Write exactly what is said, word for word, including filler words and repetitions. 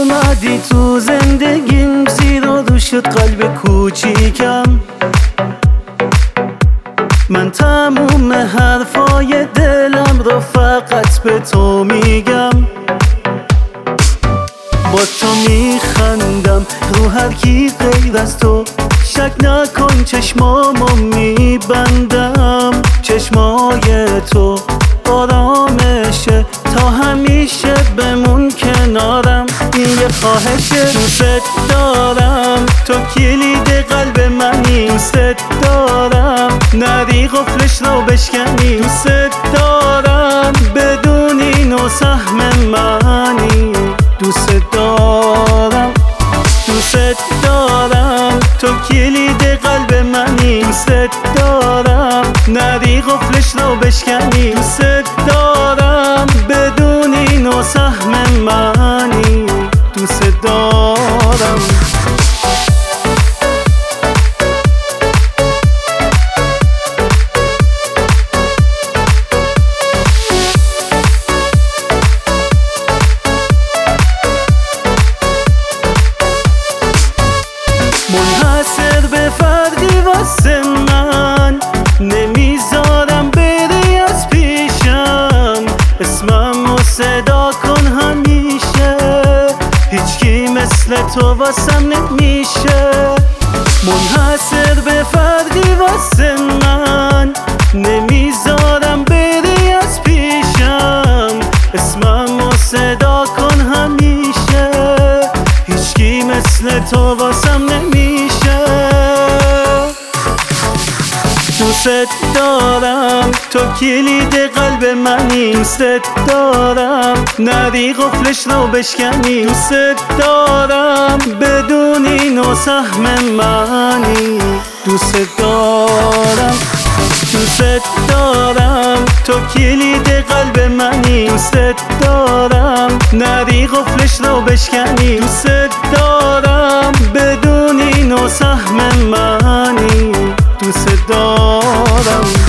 اومدی تو زندگیم، زیر و رو شد قلب کوچیکم. من تموم حرفای دلم رو فقط به تو میگم. با تو میخندم رو هر کی غیر از تو، شک نکن چشمامو میبندم. چشمای تو آرامشه، تا همیشه بمون کنارم. این یه خواهشه، دوست دارم، تو کلید قلب منی. دوست دارم نری قفلش رو بشکنی. دوست دارم بدونی نو سهم منی. دوست دارم، دوست دارم، تو کلید قلب منی. دوست دارم نری قفلش رو بشکنی. دوست دارم بدونی نو سهم منی. دوست دارم. منحصر به فردی واسه من، نمیذارم بری از پیشم. اسممو صدا کن همیشه، هیچکی مثل تو واسم نمیشه. منحصر به فردی واسه من، نمیذارم بری از پیشم. اسممو صدا کن همیشه، هیچکی مثل تو واسم نمیشه. دوست دارم، تو کلید قلب منی. دوست دارم نری قفلش رو بشکنی. دوست دارم بدونی نو سهم منی. دوست دارم، دوست دارم، تو کلید قلب منی. دوست دارم نری قفلش رو بشکنی. دوست دارم بدونی نو سهم منی. دوست دارم.